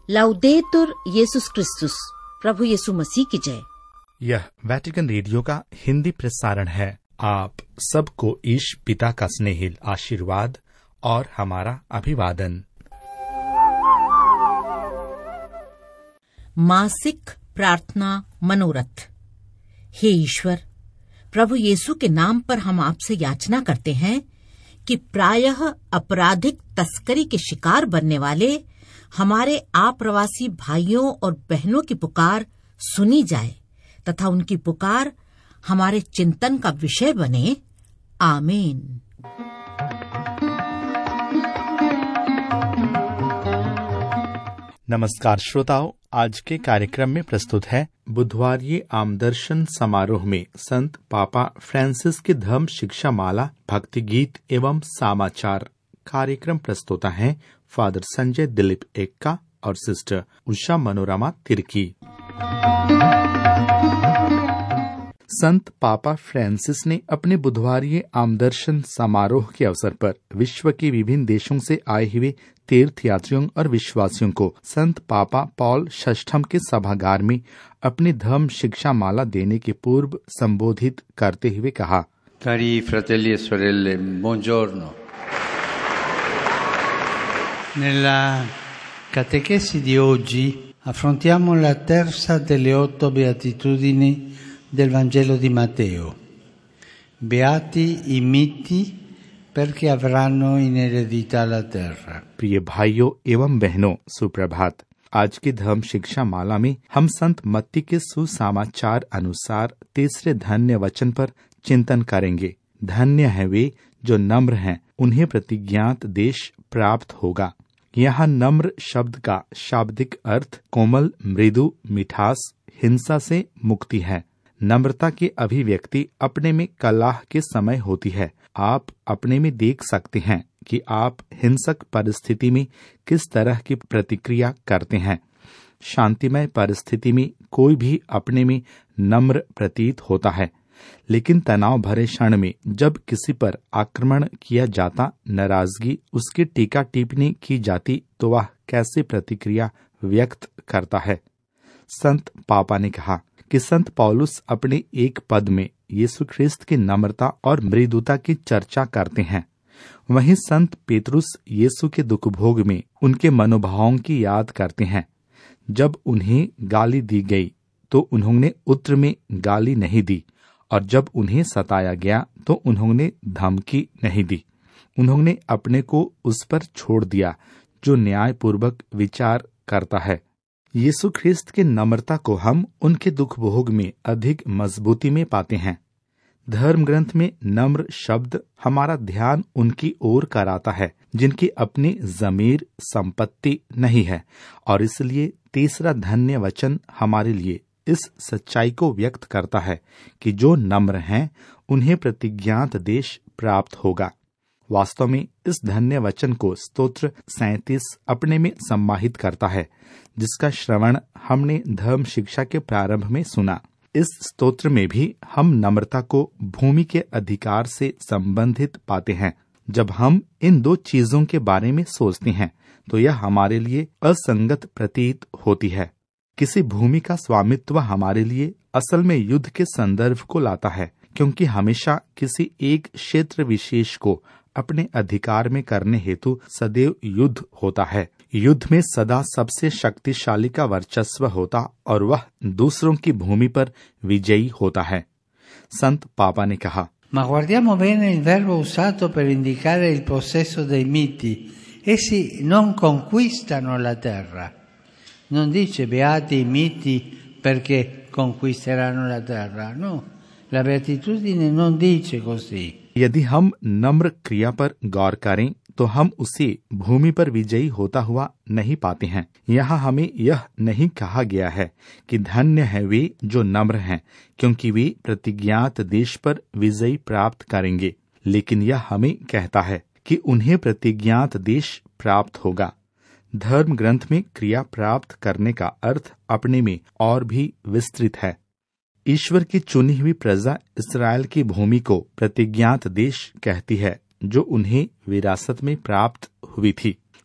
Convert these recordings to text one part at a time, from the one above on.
लाउदेतुर येसुस क्रिस्तुस, प्रभु यीशु मसीह की जय। यह वेटिकन रेडियो का हिंदी प्रसारण है। आप सबको ईश पिता का स्नेहिल आशीर्वाद और हमारा अभिवादन। मासिक प्रार्थना मनोरथ। हे ईश्वर, प्रभु यीशु के नाम पर हम आपसे याचना करते हैं कि प्रायः आपराधिक तस्करी के शिकार बनने वाले हमारे आप्रवासी भाइयों और बहनों की पुकार सुनी जाए तथा उनकी पुकार हमारे चिंतन का विषय बने। आमीन। नमस्कार श्रोताओं, आज के कार्यक्रम में प्रस्तुत है बुधवारीय आमदर्शन समारोह में संत पापा फ्रांसिस की धर्म शिक्षा माला, भक्ति गीत एवं समाचार। कार्यक्रम प्रस्तुता है फादर संजय दिलीप एक्का और सिस्टर उषा मनोरमा तिर्की। संत पापा फ्रांसिस ने अपने बुधवारीय आमदर्शन समारोह के अवसर पर विश्व के विभिन्न देशों से आए हुए तीर्थयात्रियों और विश्वासियों को संत पापा पॉल VI के सभागार में अपनी धर्म शिक्षा माला देने के पूर्व संबोधित करते हुए कहा, Cari fratelli e sorelle, buongiorno. Nella catechesi di oggi affrontiamo la terza delle 8 beatitudini del Vangelo di Matteo. Beati i miti perché avranno in eredità la terra. प्रिय भाइयों एवं बहनों, सुप्रभात। आज की धर्म शिक्षा माला में हम संत मत्ती के सुसमाचार अनुसार तीसरे धन्य वचन पर चिंतन करेंगे। धन्य है वे जो नम्र हैं, उन्हें प्रतिज्ञात देश प्राप्त होगा। यहाँ नम्र शब्द का शाब्दिक अर्थ कोमल, मृदु, मिठास, हिंसा से मुक्ति है। नम्रता की अभिव्यक्ति अपने में कलह के समय होती है। आप अपने में देख सकते हैं कि आप हिंसक परिस्थिति में किस तरह की प्रतिक्रिया करते हैं। शांतिमय परिस्थिति में कोई भी अपने में नम्र प्रतीत होता है, लेकिन तनाव भरे क्षण में जब किसी पर आक्रमण किया जाता, नाराजगी, उसकी टीका टिप्पणी की जाती, तो वह कैसे प्रतिक्रिया व्यक्त करता है। संत पापा ने कहा कि संत पौलुस अपने एक पद में यीशु ख्रिस्त की नम्रता और मृदुता की चर्चा करते हैं। वहीं संत पेतरुस यीशु के दुख भोग में उनके मनोभावों की याद करते हैं। जब उन्हें गाली दी गई तो उन्होंने उत्तर में गाली नहीं दी, और जब उन्हें सताया गया तो उन्होंने धमकी नहीं दी। उन्होंने अपने को उस पर छोड़ दिया जो न्यायपूर्वक विचार करता है। यीशु ख्रिस्त की नम्रता को हम उनके दुख भोग में अधिक मजबूती में पाते हैं। धर्म ग्रंथ में नम्र शब्द हमारा ध्यान उनकी ओर कराता है जिनकी अपनी जमीर संपत्ति नहीं है, और इसलिए तीसरा धन्य वचन हमारे लिए इस सच्चाई को व्यक्त करता है कि जो नम्र हैं उन्हें प्रतिज्ञात देश प्राप्त होगा। वास्तव में इस धन्य वचन को स्तोत्र 37 अपने में सम्माहित करता है, जिसका श्रवण हमने धर्म शिक्षा के प्रारंभ में सुना। इस स्तोत्र में भी हम नम्रता को भूमि के अधिकार से संबंधित पाते हैं। जब हम इन दो चीजों के बारे में सोचते हैं तो यह हमारे लिए असंगत प्रतीत होती है। किसी भूमि का स्वामित्व हमारे लिए असल में युद्ध के संदर्भ को लाता है, क्योंकि हमेशा किसी एक क्षेत्र विशेष को अपने अधिकार में करने हेतु सदैव युद्ध होता है। युद्ध में सदा सबसे शक्तिशाली का वर्चस्व होता और वह दूसरों की भूमि पर विजयी होता है। संत पापा ने कहा, Ma guardiamo bene il verbo usato per indicare il possesso dei miti. Essi non conquistano la terra. Non dice beati i miti perché conquisteranno la terra. No, la beatitudine non dice così. यदि हम नम्र क्रिया पर गौर करें तो हम उसे भूमि पर विजयी होता हुआ नहीं पाते हैं। यहाँ हमें यह नहीं कहा गया है कि धन्य है वे जो नम्र हैं, क्योंकि वे प्रतिज्ञात देश पर विजयी प्राप्त करेंगे, लेकिन यह हमें कहता है कि उन्हें प्रतिज्ञात देश प्राप्त होगा। धर्म ग्रंथ में क्रिया प्राप्त करने का अर्थ अपने में और भी विस्तृत है। ईश्वर की चुनी हुई प्रजा इस्राएल की भूमि को प्रतिज्ञात देश कहती है, जो उन्हें विरासत में प्राप्त हुई थी।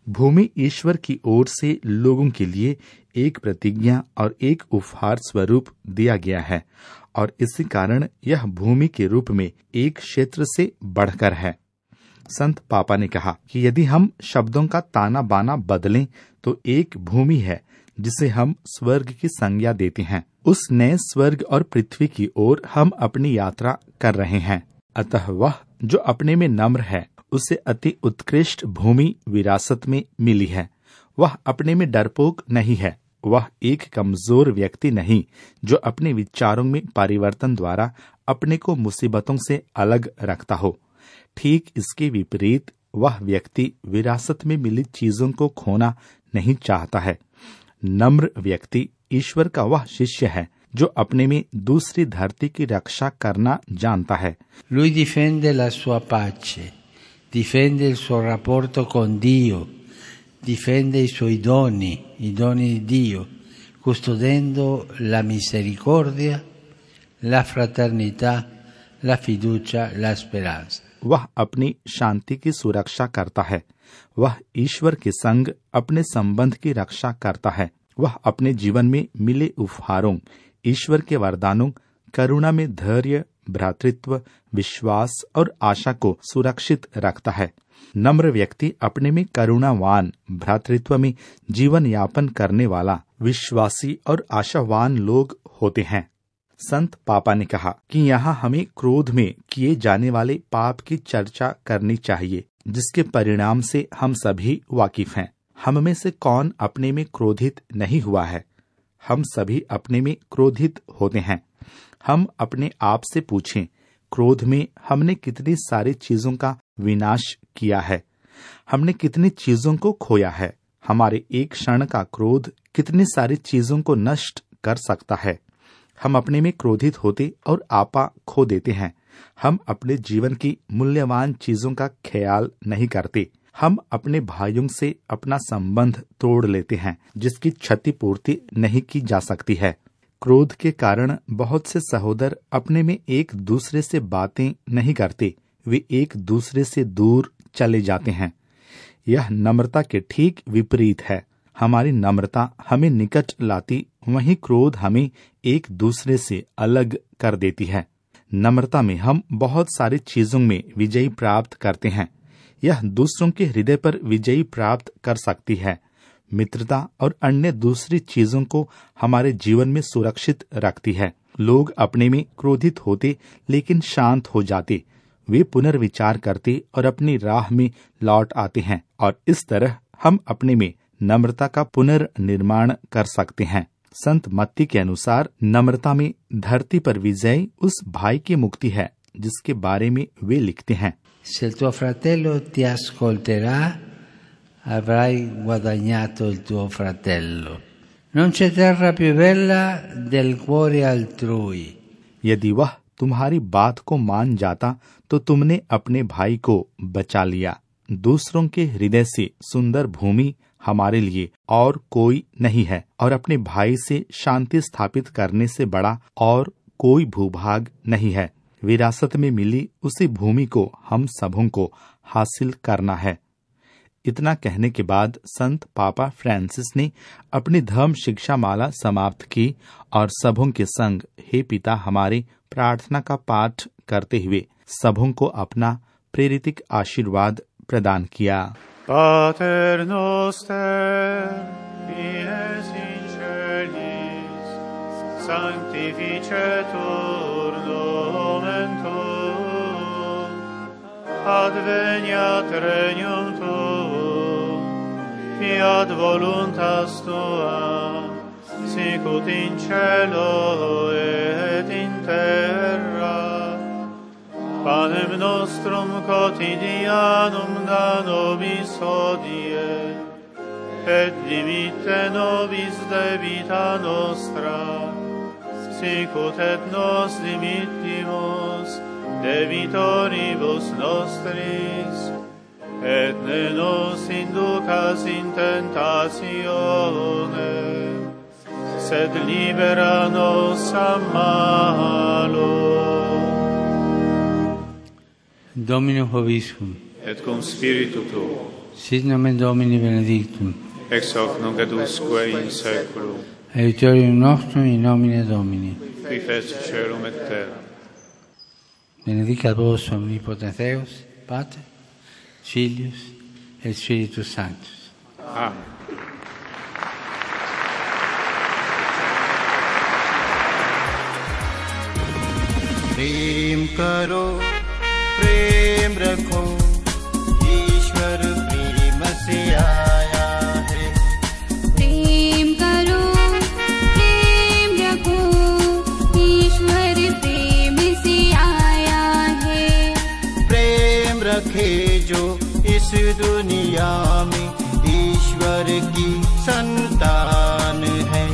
भूमि ईश्वर की ओर से लोगों के लिए एक प्रतिज्ञा और एक उपहार स्वरूप दिया गया है और इसी कारण यह भूमि के रूप में एक क्षेत्र से बढ़कर है। संत पापा ने कहा कि यदि हम शब्दों का ताना बाना बदलें तो एक भूमि है जिसे हम स्वर्ग की संज्ञा देते हैं। उस नए स्वर्ग और पृथ्वी की ओर हम अपनी यात्रा कर रहे हैं। अतः वह जो अपने में नम्र है उसे अति उत्कृष्ट भूमि विरासत में मिली है। वह अपने में डरपोक नहीं है। वह एक कमजोर व्यक्ति नहीं जो अपने विचारों में परिवर्तन द्वारा अपने को मुसीबतों से अलग रखता हो। ठीक इसके विपरीत वह व्यक्ति विरासत में मिली चीजों को खोना नहीं चाहता है। नम्र व्यक्ति ईश्वर का वह शिष्य है जो अपने में दूसरी धरती की रक्षा करना जानता है। Lui difende la sua pace, difende il suo rapporto con Dio, difende i suoi doni, i doni di Dio, custodendo la misericordia, la fraternità, la fiducia, la speranza. वह अपनी शांति की सुरक्षा करता है। वह ईश्वर के संग अपने संबंध की रक्षा करता है। वह अपने जीवन में मिले उपहारों, ईश्वर के वरदानों, करुणा में धैर्य, भ्रातृत्व, विश्वास और आशा को सुरक्षित रखता है। नम्र व्यक्ति अपने में करुणावान, भ्रातृत्व में जीवन यापन करने वाला, विश्वासी और आशावान लोग होते हैं। संत पापा ने कहा कि यहाँ हमें क्रोध में किए जाने वाले पाप की चर्चा करनी चाहिए, जिसके परिणाम से हम सभी वाकिफ हैं। हम में से कौन अपने में क्रोधित नहीं हुआ है? हम सभी अपने में क्रोधित होते हैं। हम अपने आप से पूछें, क्रोध में हमने कितनी सारी चीजों का विनाश किया है? हमने कितनी चीजों को खोया है? हमारे एक क्षण का क्रोध कितनी सारी चीजों को नष्ट कर सकता है। हम अपने में क्रोधित होते और आपा खो देते हैं। हम अपने जीवन की मूल्यवान चीजों का ख्याल नहीं करते। हम अपने भाइयों से अपना संबंध तोड़ लेते हैं, जिसकी क्षतिपूर्ति नहीं की जा सकती है। क्रोध के कारण बहुत से सहोदर अपने में एक दूसरे से बातें नहीं करते, वे एक दूसरे से दूर चले जाते हैं। यह नम्रता के ठीक विपरीत है। हमारी नम्रता हमें निकट लाती, वहीं क्रोध हमें एक दूसरे से अलग कर देती है। नम्रता में हम बहुत सारी चीजों में विजयी प्राप्त करते हैं। यह दूसरों के हृदय पर विजयी प्राप्त कर सकती है। मित्रता और अन्य दूसरी चीजों को हमारे जीवन में सुरक्षित रखती है। लोग अपने में क्रोधित होते लेकिन शांत हो जाते। वे पुनर्विचार करते और अपनी राह में लौट आते हैं और इस तरह हम अपने में नम्रता का पुनर्निर्माण कर सकते हैं। संत मत्ती के अनुसार नम्रता में धरती पर विजय उस भाई की मुक्ति है जिसके बारे में वे लिखते हैं, Se il tuo fratello ti ascolterà, avrai guadagnato il tuo fratello. Non c'è terra più bella del cuore altrui. यदि वह तुम्हारी बात को मान जाता तो तुमने अपने भाई को बचा लिया। दूसरों के हृदय से सुंदर भूमि हमारे लिए और कोई नहीं है, और अपने भाई से शांति स्थापित करने से बड़ा और कोई भूभाग नहीं है। विरासत में मिली उसी भूमि को हम सबों को हासिल करना है। इतना कहने के बाद संत पापा फ्रांसिस ने अपनी धर्म शिक्षा माला समाप्त की और सबों के संग हे पिता हमारे प्रार्थना का पाठ करते हुए सबों को अपना प्रेरितिक आशीर्वाद प्रदान किया। Pater noster, qui es in celis, sanctificetur nomen tuum, adveniat regnum tuum, fiat voluntas tua, sicut in cielo et in terra. Panem nostrum quotidianum da nobis hodie, et dimitte nobis debita nostra, sicut et nos dimittimus debitoribus nostris, et ne nos inducas in tentatione, sed libera nos a malo. Dominum vobiscum. Et cum spiritu tuo. Sit nomen Domini benedictum. Ex hoc nunc et usque in saeculum. Aiutorium nostrum in nomine Domini. Qui feci caelum et terra. Benedicat vos omnipotens Deus, Pater, Filius et Spiritus Sanctus. Amen. प्रेम करो, प्रेम रखो, ईश्वर प्रेम से आया है। प्रेम करो, प्रेम रखो, ईश्वर प्रेम से आया है। प्रेम रखे जो इस दुनिया में ईश्वर की संतान है।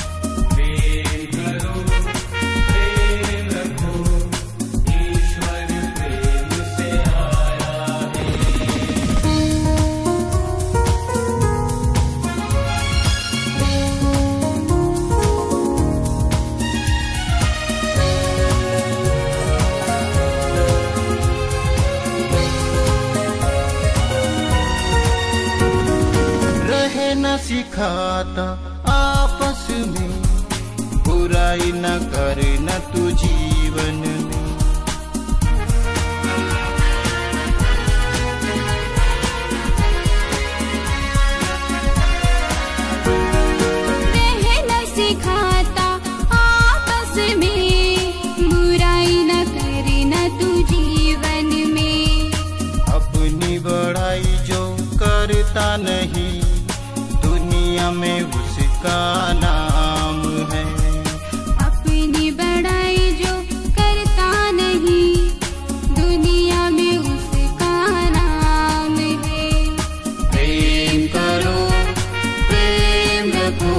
सिखाता आपस में, बुराई न करना तू जीवन में। रहना सिखाता आपस में, बुराई न करना तू जीवन में। अपनी बड़ाई जो करता नहीं, दुनिया में उसका नाम है। अपनी बड़ाई जो करता नहीं, दुनिया में उसका नाम है। प्रेम करो, प्रेम रखो,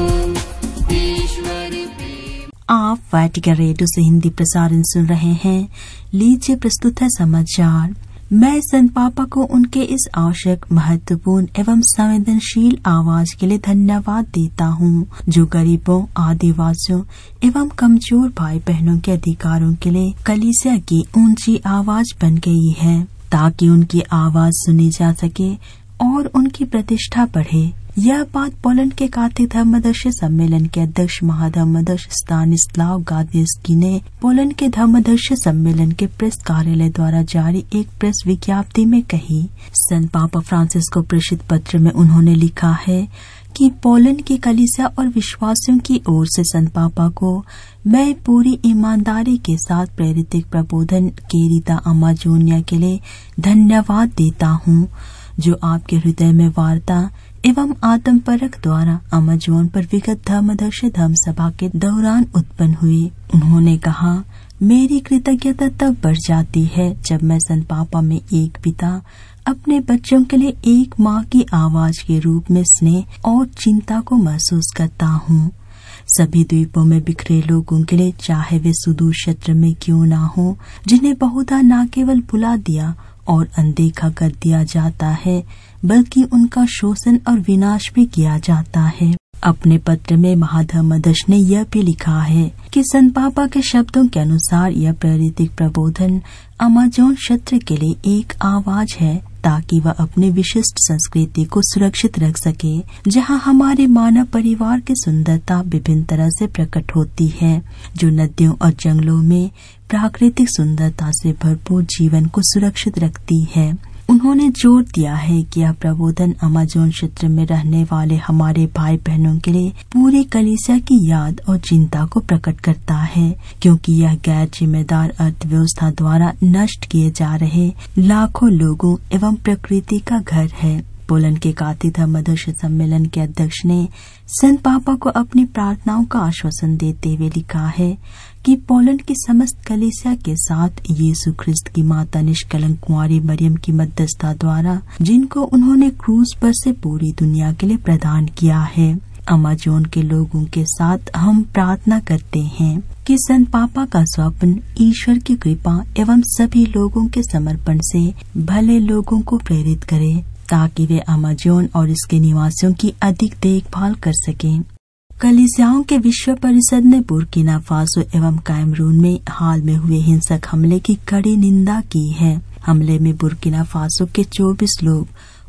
ईश्वर प्रेम। आप वाटिका रेडियो से हिंदी प्रसारण सुन रहे हैं। लीजिए प्रस्तुत है समाचार। मैं संत पापा को उनके इस आवश्यक, महत्वपूर्ण एवं संवेदनशील आवाज के लिए धन्यवाद देता हूँ, जो गरीबों, आदिवासियों एवं कमजोर भाई बहनों के अधिकारों के लिए कलीसिया की ऊंची आवाज बन गई है, ताकि उनकी आवाज सुनी जा सके और उनकी प्रतिष्ठा बढ़े। यह बात पोलैंड के कार्तिक धर्मदर्शी सम्मेलन के अध्यक्ष महाधर्मदर्श स्तानिस्लाव गादिएस्की ने पोलैंड के धर्मदर्शी सम्मेलन के प्रेस कार्यालय द्वारा जारी एक प्रेस विज्ञप्ति में कही। संत पापा फ्रांसिस को प्रेषित पत्र में उन्होंने लिखा है कि पोलैंड की कलीसिया और विश्वासियों की ओर से संत पापा को मैं पूरी ईमानदारी के साथ प्रेरित प्रबोधन केरिता अमाजोनिया के लिए धन्यवाद देता हूँ, जो आपके हृदय में वार्ता एवं आत्मपरख द्वारा अमाजोन पर विगत धर्मदर्शी धर्म सभा के दौरान उत्पन्न हुई। उन्होंने कहा, मेरी कृतज्ञता तब बढ़ जाती है जब मैं संत पापा में एक पिता अपने बच्चों के लिए एक माँ की आवाज के रूप में स्नेह और चिंता को महसूस करता हूँ। सभी द्वीपों में बिखरे लोगों के लिए, चाहे वे सुदूर क्षेत्र में क्यों न हो, जिन्हें बहुधा न केवल भुला दिया और अनदेखा कर दिया जाता है, बल्कि उनका शोषण और विनाश भी किया जाता है। अपने पत्र में महाधर्मदर्श ने यह भी लिखा है कि संत पापा के शब्दों के अनुसार यह प्रेरित प्रबोधन अमाजोन क्षेत्र के लिए एक आवाज है, ताकि वह अपनी विशिष्ट संस्कृति को सुरक्षित रख सके, जहां हमारे मानव परिवार की सुंदरता विभिन्न तरह से प्रकट होती है, जो नदियों और जंगलों में प्राकृतिक सुंदरता से भरपूर जीवन को सुरक्षित रखती है। उन्होंने जोर दिया है कि यह प्रबोधन अमाजोन क्षेत्र में रहने वाले हमारे भाई बहनों के लिए पूरी कलीसिया की याद और चिंता को प्रकट करता है, क्योंकि यह गैर जिम्मेदार अर्थव्यवस्था द्वारा नष्ट किए जा रहे लाखों लोगों एवं प्रकृति का घर है। पोलैंड के कार्तिक धर्मदर्शी सम्मेलन के अध्यक्ष ने संत पापा को अपनी प्रार्थनाओं का आश्वासन देते हुए लिखा है कि पोलैंड की समस्त कलीसिया के साथ यीशु ख्रिस्त की माता निष्कलंक कुंवारी मरियम की मध्यस्थता द्वारा, जिनको उन्होंने क्रूस पर से पूरी दुनिया के लिए प्रदान किया है, अमाजोन के लोगों के साथ हम प्रार्थना करते हैं कि संत पापा का स्वप्न ईश्वर की कृपा एवं सभी लोगों के समर्पण से भले लोगों को प्रेरित करे, ताकि वे अमाजोन और इसके निवासियों की अधिक देखभाल कर सकें। कलीसियाओं के विश्व परिषद ने बुर्किना फासो एवं कैमरून में हाल में हुए हिंसक हमले की कड़ी निंदा की है। हमले में बुर्किना फासो के 24 लोग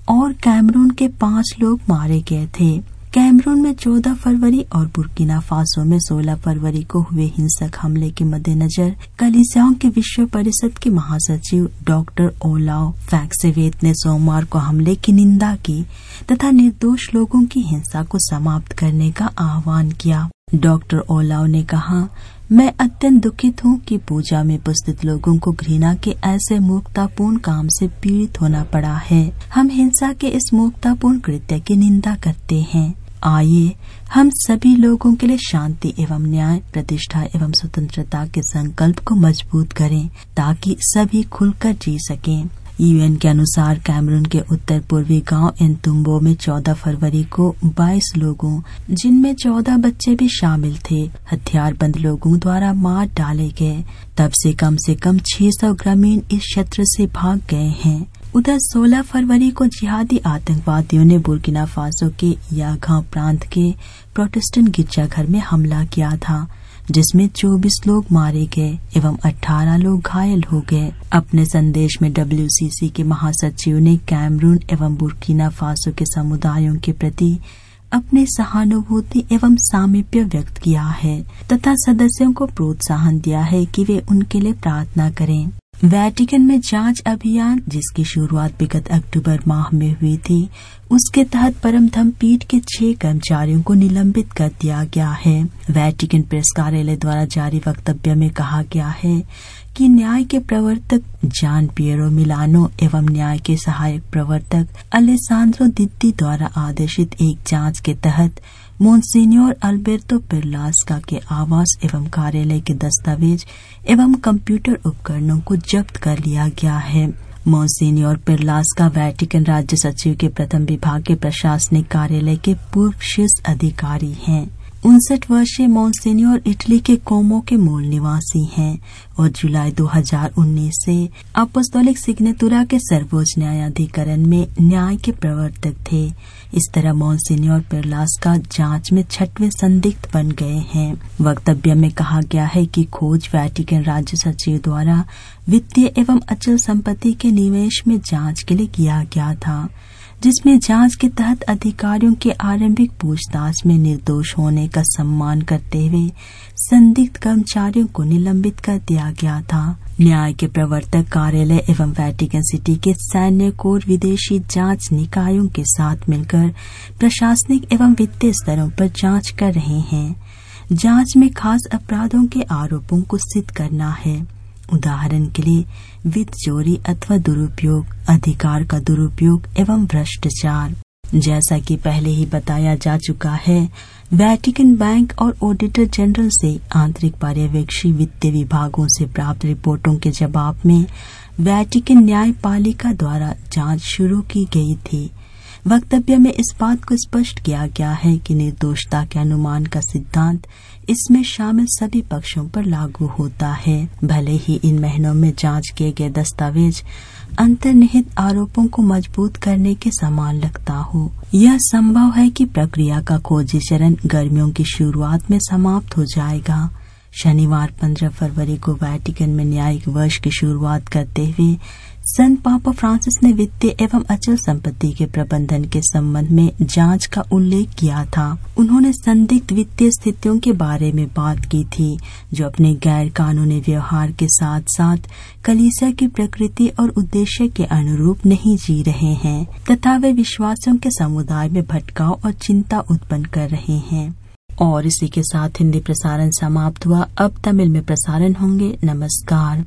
और कैमरून के 5 लोग मारे गए थे। कैमरून में 14 फरवरी और बुर्किना फासो में 16 फरवरी को हुए हिंसक हमले के मद्देनजर कलीसियाओं के विश्व परिषद के महासचिव डॉक्टर ओलाव फैक्सेवेट ने सोमवार को हमले की निंदा की तथा निर्दोष लोगों की हिंसा को समाप्त करने का आह्वान किया। डॉक्टर ओलाव ने कहा, मैं अत्यंत दुखित हूँ कि पूजा में उपस्थित लोगों को घृणा के ऐसे मूर्खतापूर्ण काम से पीड़ित होना पड़ा है। हम हिंसा के इस मूर्खतापूर्ण कृत्य की निंदा करते हैं। आइए हम सभी लोगों के लिए शांति एवं न्याय, प्रतिष्ठा एवं स्वतंत्रता के संकल्प को मजबूत करें ताकि सभी खुलकर जी सकें। यूएन के अनुसार कैमरून के उत्तर पूर्वी गांव एंतुम्बो में 14 फरवरी को 22 लोगों, जिनमें 14 बच्चे भी शामिल थे, हथियारबंद लोगों द्वारा मार डाले गए। तब से कम 600 ग्रामीण इस क्षेत्र से भाग गए हैं। उधर 16 फरवरी को जिहादी आतंकवादियों ने बुर्किना फासो के यागा प्रांत के प्रोटेस्टेंट गिरजाघर में हमला किया था, जिसमें 24 लोग मारे गए एवं 18 लोग घायल हो गए। अपने संदेश में WCC के महासचिव ने कैमरून एवं बुर्किना फासो के समुदायों के प्रति अपनी सहानुभूति एवं सामीप्य व्यक्त किया है तथा सदस्यों को प्रोत्साहन दिया है कि वे उनके लिए प्रार्थना करें। वेटिकन में जांच अभियान, जिसकी शुरुआत विगत अक्टूबर माह में हुई थी, उसके तहत परम धम पीठ के 6 कर्मचारियों को निलंबित कर दिया गया है। वेटिकन प्रेस कार्यालय द्वारा जारी वक्तव्य में कहा गया है कि न्याय के प्रवर्तक जान पियरो मिलानो एवं न्याय के सहायक प्रवर्तक अलेसांद्रो दित्ती द्वारा आदेशित एक जांच के तहत मोन्सिन्योर अल्बर्तो पेरलास्का के आवास एवं कार्यालय के दस्तावेज एवं कंप्यूटर उपकरणों को जब्त कर लिया गया है। मोन्सिन्योर पेरलास्का वेटिकन राज्य सचिव के प्रथम विभाग के प्रशासनिक कार्यालय के पूर्व शीर्ष अधिकारी हैं। 59 वर्षीय मोन्सिन्योर इटली के कोमो के मूल निवासी हैं और जुलाई 2019 से अपोस्तोलिक सिग्नेतुरा के सर्वोच्च न्यायाधिकरण में न्याय के प्रवर्तक थे। इस तरह मोन्सिन्योर पेरलास्का जांच में 6वें संदिग्ध बन गए हैं। वक्तव्य में कहा गया है कि खोज वेटिकन राज्य सचिव द्वारा वित्तीय एवं अचल संपत्ति के निवेश में जांच के लिए किया गया था, जिसमें जांच के तहत अधिकारियों के आरंभिक पूछताछ में निर्दोष होने का सम्मान करते हुए संदिग्ध कर्मचारियों को निलंबित कर दिया गया था। न्याय के प्रवर्तक कार्यालय एवं वेटिकन सिटी के सैन्य कोर विदेशी जांच निकायों के साथ मिलकर प्रशासनिक एवं वित्तीय स्तरों पर जांच कर रहे हैं। जांच में खास अपराधों के आरोपों को सिद्ध करना है। उदाहरण के लिए वित्त चोरी अथवा दुरुपयोग, अधिकार का दुरुपयोग एवं भ्रष्टाचार। जैसा कि पहले ही बताया जा चुका है, वेटिकन बैंक और ऑडिटर जनरल से आंतरिक पर्यवेक्षी वित्तीय विभागों से प्राप्त रिपोर्टों के जवाब में वेटिकन न्यायपालिका द्वारा जांच शुरू की गई थी। वक्तव्य में इस बात को स्पष्ट किया गया है कि निर्दोषता के अनुमान का सिद्धांत इसमें शामिल सभी पक्षों पर लागू होता है, भले ही इन महीनों में जांच किए गए दस्तावेज अंतर्निहित आरोपों को मजबूत करने के समान लगता हो। यह संभव है कि प्रक्रिया का खोजी चरण गर्मियों की शुरुआत में समाप्त हो जाएगा। शनिवार 15 फरवरी को वेटिकन में न्यायिक वर्ष की शुरुआत करते हुए संत पापा फ्रांसिस ने वित्तीय एवं अचल संपत्ति के प्रबंधन के संबंध में जांच का उल्लेख किया था। उन्होंने संदिग्ध वित्तीय स्थितियों के बारे में बात की थी, जो अपने गैर कानूनी व्यवहार के साथ साथ कलीसिया की प्रकृति और उद्देश्य के अनुरूप नहीं जी रहे हैं तथा वे विश्वासियों के समुदाय में भटकाव और चिंता उत्पन्न कर रहे हैं। और इसी के साथ हिंदी प्रसारण समाप्त हुआ। अब तमिल में प्रसारण होंगे। नमस्कार।